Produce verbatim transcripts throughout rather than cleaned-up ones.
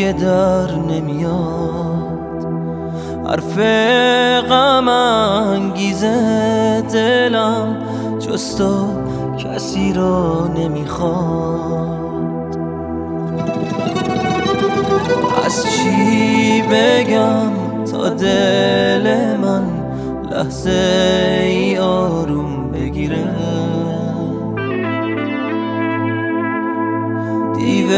دیگه در نمیاد، حرف غم انگیزه دلم جز تو کسی رو نمیخواد. از چی بگم تا دل من لحظه ای آروم بگیره، دیو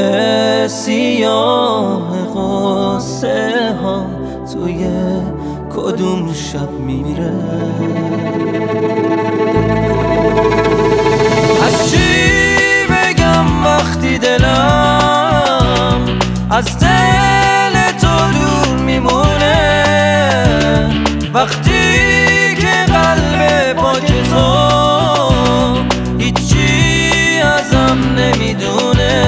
سیاه غصه هم توی کدوم شب میمیره. از چی بگم وقتی دلم از دل تو دور میمونه، وقتی که قلب پاک تو هیچی ازم نمیدونه.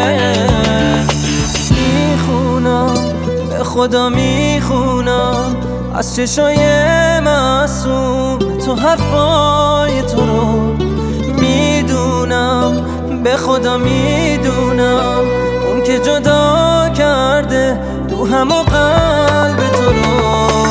میخونم به خدا میخونم از چشای معصوم تو حرفای تو رو، میدونم به خدا میدونم اون که جدا کرده روحم و قلب تو رو.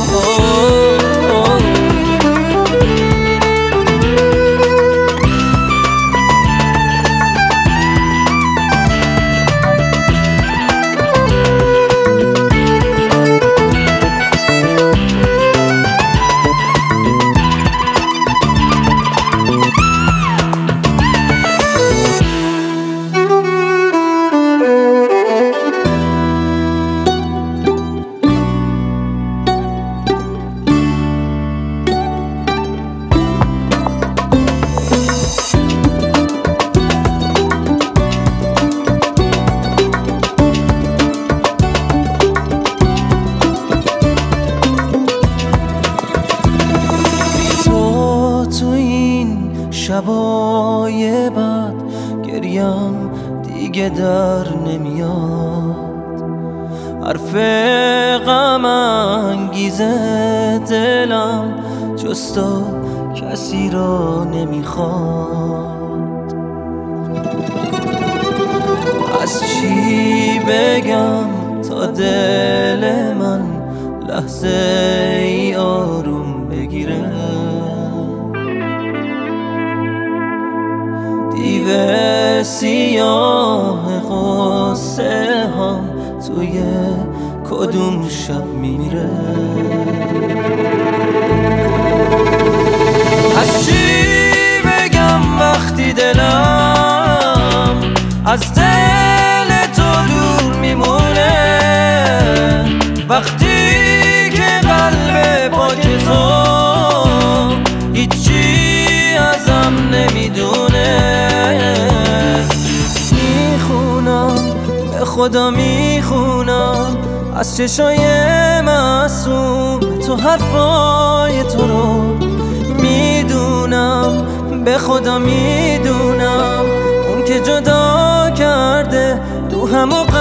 شبای بعد گریم دیگه در نمیاد، حرف غم انگیزه دلم جز تو کسی رو نمیخواد. از چی بگم تا دل من لحظه ای آروم بگیره، دیو سیاه غصه هم توی کدوم شب میمیره. از چی بگم وقتی دلم از دل تو دور میمونه، وقتی که قلب پاک تو هیچی ازم نمیدونه. به خدا میخونم از چشای معصوم تو حرفای تو رو، میدونم به خدا میدونم اون که جدا کرده روحم و